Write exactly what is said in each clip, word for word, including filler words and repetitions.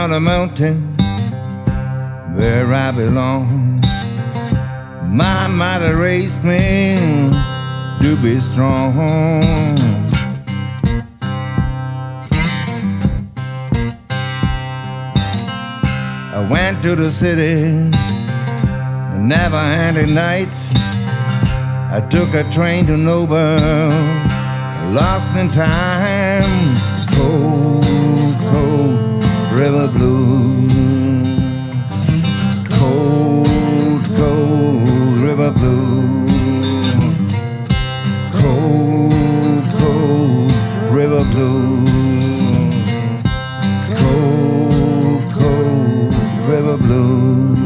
on a mountain where I belong. My mother raised me to be strong. I went to the city, never-ending nights. I took a train to Nowhere, lost in time. Cold, cold river blues. Cold, cold river blues. Cold, cold river blues. Cold, cold river blues.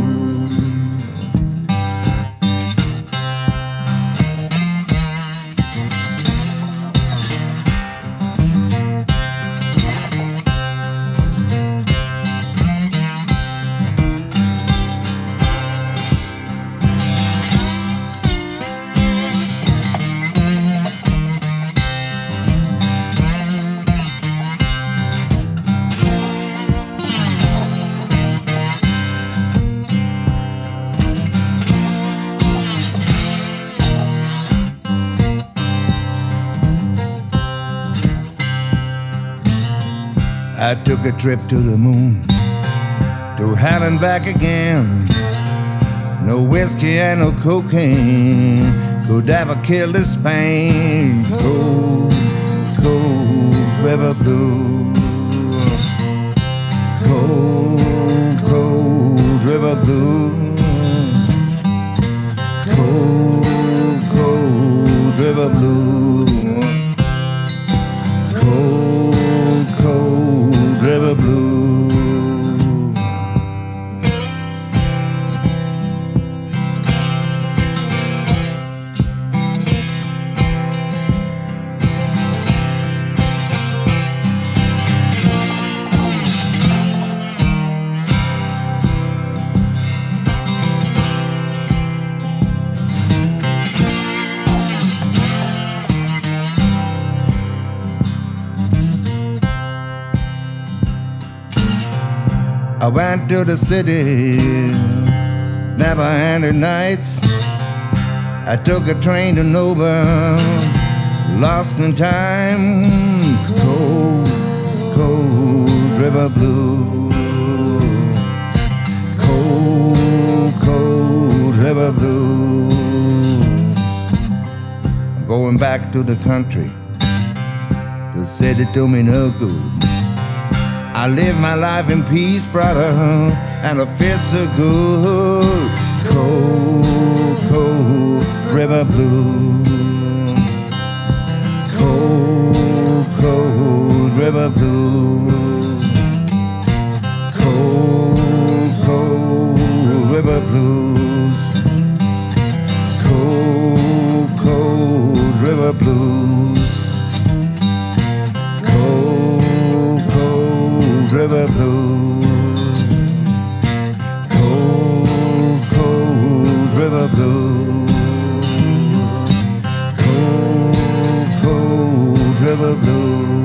I took a trip to the moon, to hell and back again. No whiskey and no cocaine could ever kill this pain. Cold, cold river blues. Cold, cold river blues. Cold, cold river blues. Cold, cold river blues. I went to the city, never-ending nights. I took a train to Nowhere, lost in time. Cold, cold river blues. Cold, cold river blues. I'm going back to the country. The city do me no good. I live my life in peace, brother, and I feel so good. Cold, cold river blues. Cold, cold river blues. Cold, cold river blues. Cold, cold river blues. River blues. Cold, cold river blues. Cold, cold river blues.